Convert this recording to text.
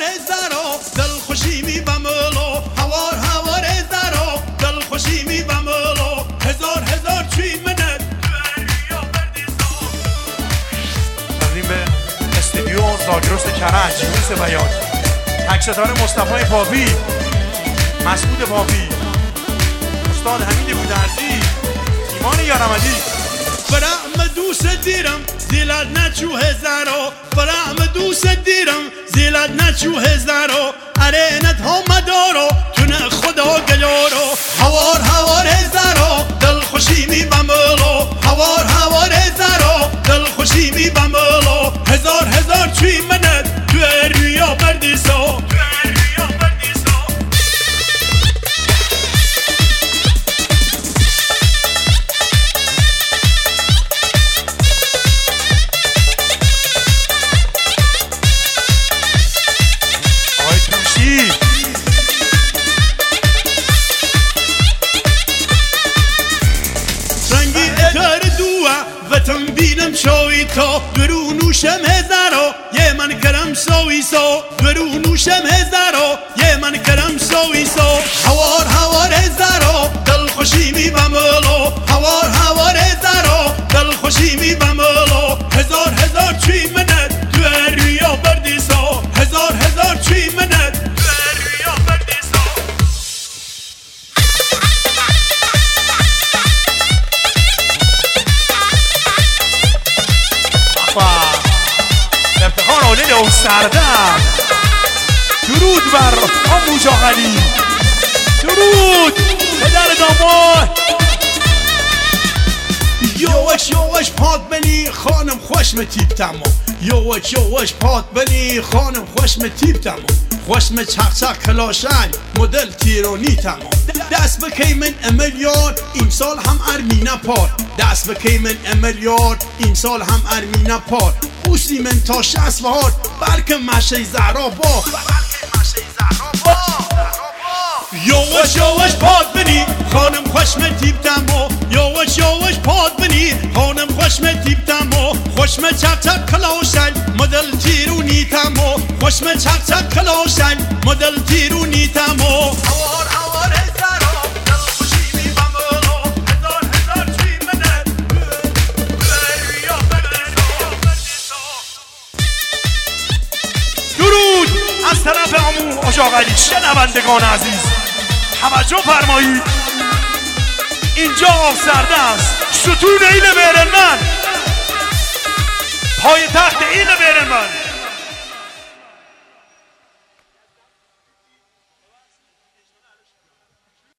زارو دل خوشی می بملو هوار زارو دل خوشی می بملو هزار چی منت تقدیم به استودیو زاگرس کرج روز بیان تکستار مصطفی پاپی مسعود پاپی استاد حمید گودرزی ایمان یارمدی فرام دوست دیرم زیلاد نچو هزارو فرام دوست دیرم زیلاد نچو هزارو ارینت هم دارو تونه خدا گلارو هوار هزارو دل خوشی می بملو هوار هزارو دل خوشی می بملو هزار چی منت تو ریا بردیسو وطن بینم شوی تو درو نوشم هزارو یه من کرم سوی سو درو نوشم هزارو یه من کرم سوی سو هوار هزارو دل خوشی می بملو هوار هزارو دل خوشی می بملو هزار چی منت تو ریا بردیسو هزار چی منت تو ریا بردیسو افتخار آلین او سردم درود بر آموز آقلی درود پدر داماد یواش پاد بنی خانم خوشم تیب تمام یواش پاد بنی خانم خوشم تیب تمام خوشم چق کلاشن مدل تیرونی تمام دست بکی من امیلیار این سال هم ارمینا پار دست بکی من امیلیار این سال هم ارمینا پار اوسی من تا 60 وار بلکه مشه زهرا با یواش پاد بنی خانم خوشم تیب تمام یواش پاد بنی خانم خوشم تیب تمام خوشم چق کلاشن مدل تیرونی تمام خوشم چق کلاشن مدل تیرونی تمام هوار هزارو دل خوشی می بملو هزار چی منت ریا بردیسو درود از طرف آمو آقلی شنوندگان عزیز توجه فرمایید اینجا آب سرده است ستون ایل بیرنمن پای تخت ایل بیرنمن